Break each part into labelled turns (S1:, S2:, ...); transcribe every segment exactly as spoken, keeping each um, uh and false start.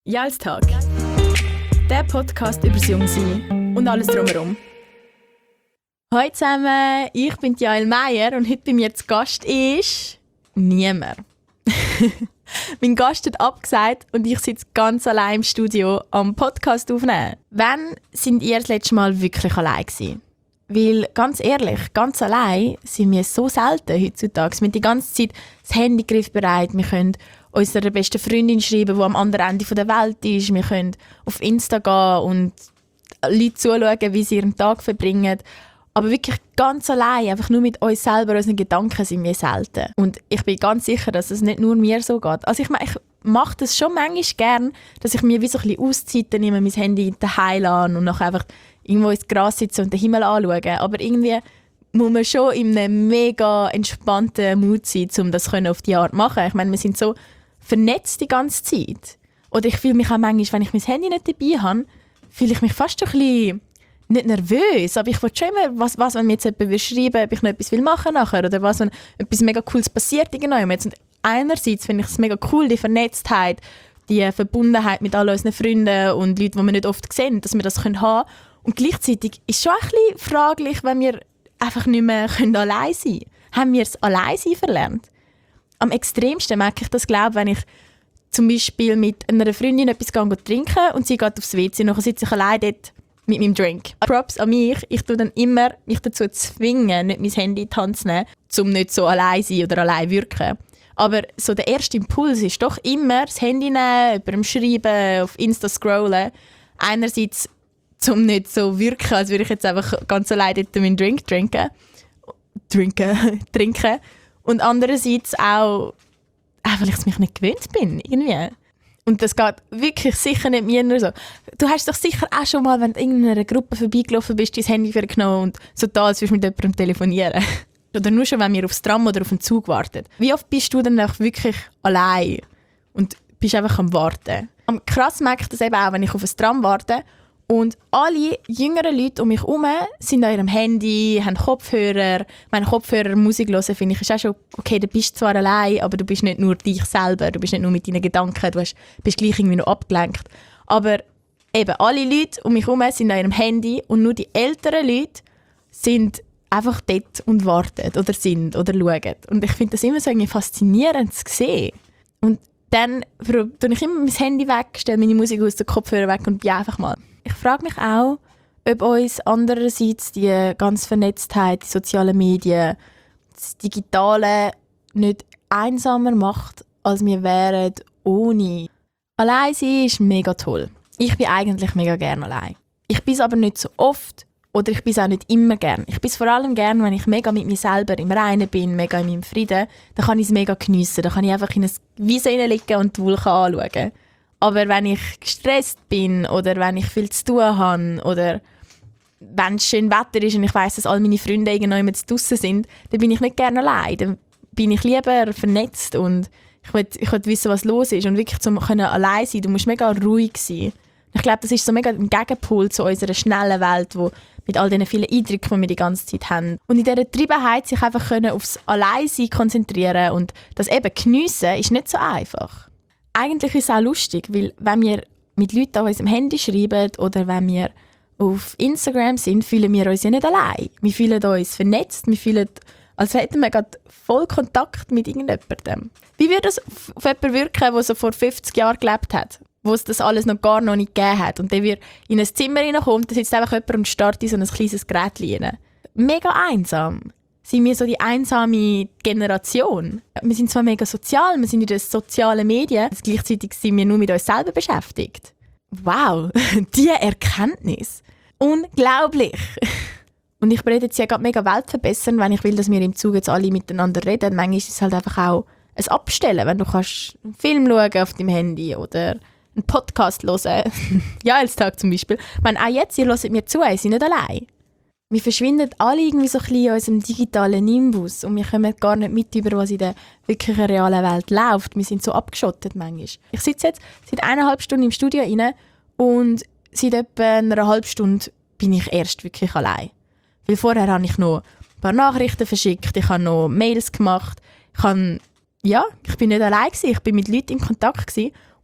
S1: Jalstag. Der Podcast über das Jungsein und alles drumherum. Hallo zusammen, ich bin Jael Meier und heute bei mir zu Gast ist niemand. Mein Gast hat abgesagt und ich sitze ganz allein im Studio am Podcast aufnehmen. Wann sind ihr das letzte Mal wirklich allein gewesen? Weil, ganz ehrlich, ganz allein sind wir so selten heutzutage. Wir haben die ganze Zeit das Handy griffbereit. Wir können unserer besten Freundin schreiben, die am anderen Ende der Welt ist. Wir können auf Insta gehen und Leute zuschauen, wie sie ihren Tag verbringen. Aber wirklich ganz allein, einfach nur mit uns selber, unseren Gedanken, sind wir selten. Und ich bin ganz sicher, dass es nicht nur mir so geht. Also ich meine, ich mache das schon manchmal gern, dass ich mir wie so ein bisschen Auszeiten nehme, mein Handy daheim lasse und nachher einfach irgendwo ins Gras sitze und den Himmel anschaue. Aber irgendwie muss man schon in einem mega entspannten Mut sein, um das auf die Art zu machen. Ich meine, wir sind so vernetzt die ganze Zeit. Oder ich fühle mich auch manchmal, wenn ich mein Handy nicht dabei habe, fühle ich mich fast ein bisschen nicht nervös, aber ich will schon immer, was, was wenn mir jetzt jemand schreiben will, ob ich noch etwas machen will nachher oder was, wenn etwas mega Cooles passiert irgendwann. Und einerseits finde ich es mega cool, die Vernetztheit, die Verbundenheit mit all unseren Freunden und Leuten, die wir nicht oft sehen, dass wir das haben können. Und gleichzeitig ist es schon ein bisschen fraglich, wenn wir einfach nicht mehr können allein sein können. Haben wir es allein sein verlernt? Am extremsten merke ich das, glaube wenn ich zum Beispiel mit einer Freundin etwas gehe, trinken und sie geht aufs W C, nachher sitze ich allein dort mit meinem Drink. Props an mich, ich tue dann immer mich dazu zwingen, nicht mein Handy in die Hand zu nehmen, um nicht so allein zu sein oder allein zu wirken. Aber so der erste Impuls ist doch immer das Handy nehmen, jemandem schreiben, auf Insta scrollen. Einerseits, um nicht so wirken, als würde ich jetzt einfach ganz allein dort meinen Drink trinken. Trinken, trinken. Und andererseits auch, weil ich es mich nicht gewöhnt bin, irgendwie. Und das geht wirklich sicher nicht mir nur so. Du hast doch sicher auch schon mal, wenn du in irgendeiner Gruppe vorbeigelaufen bist, dein Handy vorgenommen und so da, als würdest du mit jemandem telefonieren. Oder nur schon, wenn wir aufs Tram oder auf den Zug warten. Wie oft bist du dann auch wirklich allein und bist einfach am Warten? Am krass merke ich das eben auch, wenn ich auf ein Tram warte und alle jüngeren Leute um mich herum sind an ihrem Handy, haben Kopfhörer. Meine Kopfhörer, Musik hören, finde ich, ist auch schon okay, du bist zwar allein, aber du bist nicht nur dich selber, du bist nicht nur mit deinen Gedanken, du hast, bist gleich irgendwie noch abgelenkt. Aber eben, alle Leute um mich herum sind an ihrem Handy und nur die älteren Leute sind einfach dort und warten oder sind oder schauen. Und ich finde das immer so irgendwie faszinierend zu sehen. Und dann tue ich immer mein Handy weg, stelle meine Musik aus, den Kopfhörer weg und bin einfach mal. Ich frage mich auch, ob uns andererseits die ganze Vernetztheit, die sozialen Medien, das Digitale nicht einsamer macht, als wir wären ohne. Allein sein ist mega toll. Ich bin eigentlich mega gerne allein. Ich bin es aber nicht so oft oder ich bin es auch nicht immer gern. Ich bin es vor allem gern, wenn ich mega mit mir selber im Reinen bin, mega in meinem Frieden. Dann kann ich es mega geniessen. Dann kann ich einfach in eine Wiese hineinliegen und die Wolken anschauen. Aber wenn ich gestresst bin oder wenn ich viel zu tun habe oder wenn es schön Wetter ist und ich weiss, dass all meine Freunde irgendwann draussen sind, dann bin ich nicht gerne allein. Dann bin ich lieber vernetzt und ich will, ich will wissen, was los ist. Und wirklich zum können allein sein, du musst mega ruhig sein. Ich glaube, das ist so mega ein Gegenpol zu unserer schnellen Welt, wo mit all diesen vielen Eindrücken, die wir die ganze Zeit haben. Und in dieser Treibenheit sich einfach können aufs Alleinsein konzentrieren und das eben geniessen, ist nicht so einfach. Eigentlich ist es auch lustig, weil wenn wir mit Leuten an unserem Handy schreiben oder wenn wir auf Instagram sind, fühlen wir uns ja nicht allein. Wir fühlen uns vernetzt, wir fühlen, als hätten wir gerade voll Kontakt mit irgendjemandem. Wie würde es auf jemanden wirken, der so vor fünfzig Jahren gelebt hat, wo es das alles noch gar noch nicht gegeben hat und der wir in ein Zimmer reinkommt, da sitzt einfach jemand und starrt in so ein kleines Gerät rein. Mega einsam. Sind wir so die einsame Generation. Wir sind zwar mega sozial, wir sind in den sozialen Medien, gleichzeitig sind wir nur mit uns selber beschäftigt. Wow, diese Erkenntnis. Unglaublich. Und ich rede jetzt ja gerade mega Welt verbessern, wenn ich will, dass wir im Zug jetzt alle miteinander reden. Manchmal ist es halt einfach auch ein Abstellen, wenn du kannst einen Film schauen auf deinem Handy oder einen Podcast hören. Ja, als Tag zum Beispiel. Ich meine, auch jetzt, ihr hört mir zu, ihr seid nicht allein. Wir verschwinden alle irgendwie so ein bisschen in unserem digitalen Nimbus und wir kommen gar nicht mit über, was in der wirklichen realen Welt läuft. Wir sind so abgeschottet manchmal. Ich sitze jetzt seit eineinhalb Stunden im Studio rein und seit etwa einer halben Stunde bin ich erst wirklich allein. Weil vorher habe ich noch ein paar Nachrichten verschickt, ich habe noch Mails gemacht, ich habe, ja, ich bin nicht allein gewesen, ich bin mit Leuten in Kontakt gewesen. Und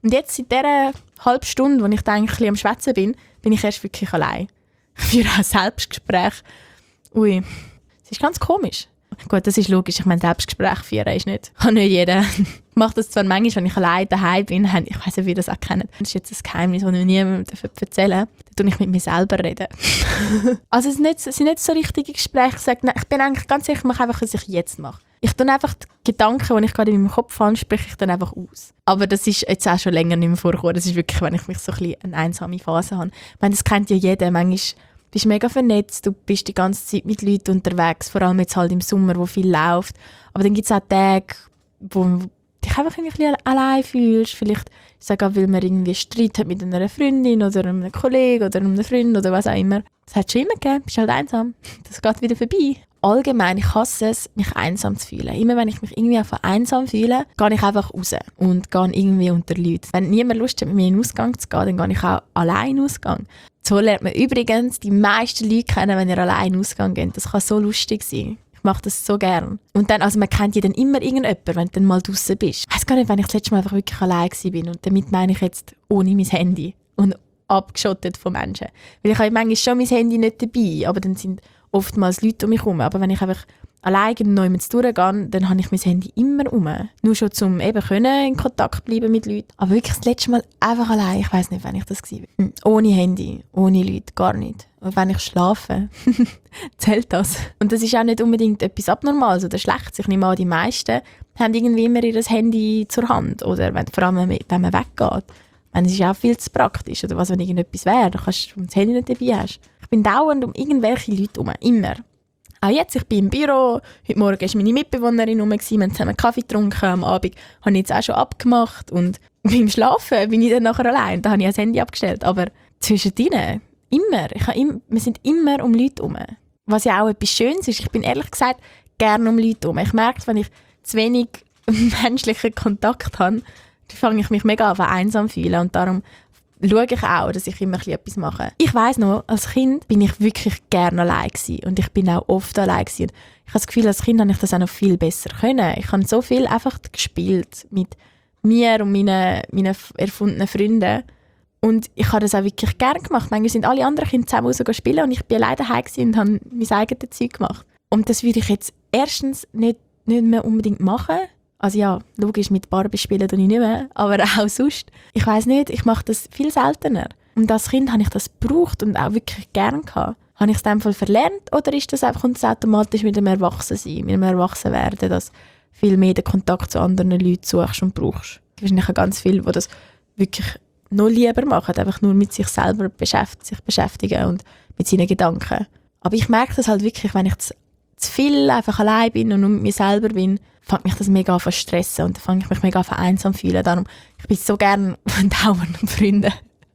S1: Und jetzt, seit dieser halben Stunde, wo ich da eigentlich ein bisschen am Schwätzen bin, bin ich erst wirklich allein. Ich führe auch Selbstgespräche. Ui, das ist ganz komisch. Gut, das ist logisch. Ich meine, Selbstgespräche führen ist nicht, kann nicht jeder. Ich mache das zwar manchmal, wenn ich allein daheim bin. Ich weiss nicht, wie ihr das auch kennt. Das ist jetzt ein Geheimnis, das ich niemandem erzählen darf. Da rede ich mit mir selber reden. Also es sind nicht, es sind nicht so richtige Gespräche. Ich sage, nein, ich bin eigentlich ganz sicher, ich mache einfach, was ich jetzt mache. Ich tue einfach die Gedanken, die ich gerade in meinem Kopf habe, spreche ich dann einfach aus. Aber das ist jetzt auch schon länger nicht mehr vorgekommen. Das ist wirklich, wenn ich mich so ein bisschen eine einsame Phase habe. Ich meine, das kennt ja jeder. Manchmal bist du mega vernetzt, du bist die ganze Zeit mit Leuten unterwegs, vor allem jetzt halt im Sommer, wo viel läuft. Aber dann gibt es auch Tage, wo du dich einfach ein bisschen allein fühlst. Vielleicht, ich sage auch, weil man irgendwie Streit hat mit einer Freundin oder einem Kollegen oder einem Freund oder was auch immer. Das hat es schon immer gegeben, bist halt einsam. Das geht wieder vorbei. Allgemein, ich hasse es, mich einsam zu fühlen. Immer wenn ich mich irgendwie einfach einsam fühle, gehe ich einfach raus und gehe irgendwie unter Leute. Wenn niemand Lust hat, mit mir in den Ausgang zu gehen, dann gehe ich auch allein in den Ausgang. So lernt man übrigens die meisten Leute kennen, wenn ihr allein in den Ausgang geht. Das kann so lustig sein. Ich mache das so gern. Und dann, also man kennt ja dann immer irgendjemanden, wenn du dann mal draußen bist. Ich weiss gar nicht, wenn ich das letzte Mal einfach wirklich allein war. Und damit meine ich jetzt ohne mein Handy und abgeschottet von Menschen. Weil ich habe manchmal schon mein Handy nicht dabei, aber dann sind oftmals Leute um mich herum. Aber wenn ich einfach alleine neu mit durchgehe, dann habe ich mein Handy immer um. Nur schon zum eben können in Kontakt bleiben mit Leuten. Aber wirklich das letzte Mal einfach allein. Ich weiss nicht, wann ich das war. Hm. Ohne Handy, ohne Leute, gar nicht. Und wenn ich schlafe, zählt das. Und das ist auch nicht unbedingt etwas Abnormales oder Schlechtes. Ich nehme an, die meisten haben irgendwie immer ihr Handy zur Hand. Oder wenn, vor allem, wenn man weggeht. Es ist auch viel zu praktisch. Oder was, wenn irgendetwas wäre, dann kannst du das Handy nicht dabei hast. Ich bin dauernd um irgendwelche Leute herum. Immer. Auch jetzt, ich bin im Büro. Heute Morgen war meine Mitbewohnerin herum. Wir haben zusammen Kaffee getrunken. Am Abend habe ich jetzt auch schon abgemacht. Und beim Schlafen bin ich dann nachher allein. Da habe ich das Handy abgestellt. Aber zwischendrin, immer. Ich habe immer. Wir sind immer um Leute herum. Was ja auch etwas Schönes ist. Ich bin ehrlich gesagt gerne um Leute herum. Ich merke, wenn ich zu wenig menschlichen Kontakt habe, dann fange ich mich mega an einsam fühlen. Und darum schaue ich auch, dass ich immer etwas mache. Ich weiss noch, als Kind bin ich wirklich gerne allein gewesen. Und ich bin auch oft allein gewesen. Ich habe das Gefühl, als Kind habe ich das auch noch viel besser können. Ich habe so viel einfach gespielt mit mir und meinen, meinen erfundenen Freunden. Und ich habe das auch wirklich gerne gemacht. Manchmal sind alle anderen Kinder zusammen raus spielen und ich bin alleine daheim und habe mein eigenes Zeug gemacht. Und das würde ich jetzt erstens nicht, nicht mehr unbedingt machen. Also ja, logisch, mit Barbie spielen tue ich nicht mehr, aber auch sonst. Ich weiss nicht, ich mache das viel seltener. Und als Kind habe ich das gebraucht und auch wirklich gerne gehabt. Habe ich es in dem Fall verlernt oder ist das einfach kommt das automatisch mit dem Erwachsensein, mit dem Erwachsenwerden, dass viel mehr den Kontakt zu anderen Leuten suchst und brauchst? Wahrscheinlich auch ganz viele, die das wirklich noch lieber machen, einfach nur mit sich selber beschäft- sich beschäftigen und mit seinen Gedanken. Aber ich merke das halt wirklich, wenn ich zu, zu viel einfach allein bin und nur mit mir selber bin, fängt mich das mega an zu stressen und dann fange ich mich mega an zu einsam fühlen. Darum, ich bin so gerne dauernd und Freunde.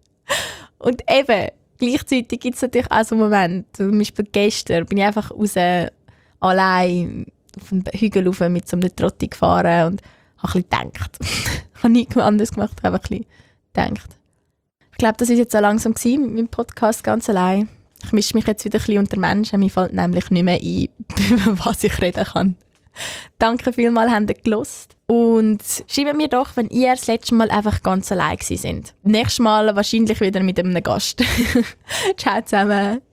S1: Und eben, gleichzeitig gibt es natürlich auch so Momente, zum Beispiel gestern bin ich einfach raus, allein auf den Hügel rauf mit so einem Trotti gefahren und habe ein bisschen gedacht. Ich habe nichts anderes gemacht, ich habe ein bisschen gedacht. Ich glaube, das war jetzt so langsam gewesen mit meinem Podcast ganz allein. Ich mische mich jetzt wieder ein bisschen unter Menschen, mir fällt nämlich nicht mehr ein, über was ich reden kann. Danke vielmals, habt ihr gehört. Und schreibt mir doch, wenn ihr das letzte Mal einfach ganz allein gewesen seid. Nächstes Mal wahrscheinlich wieder mit einem Gast. Ciao zusammen.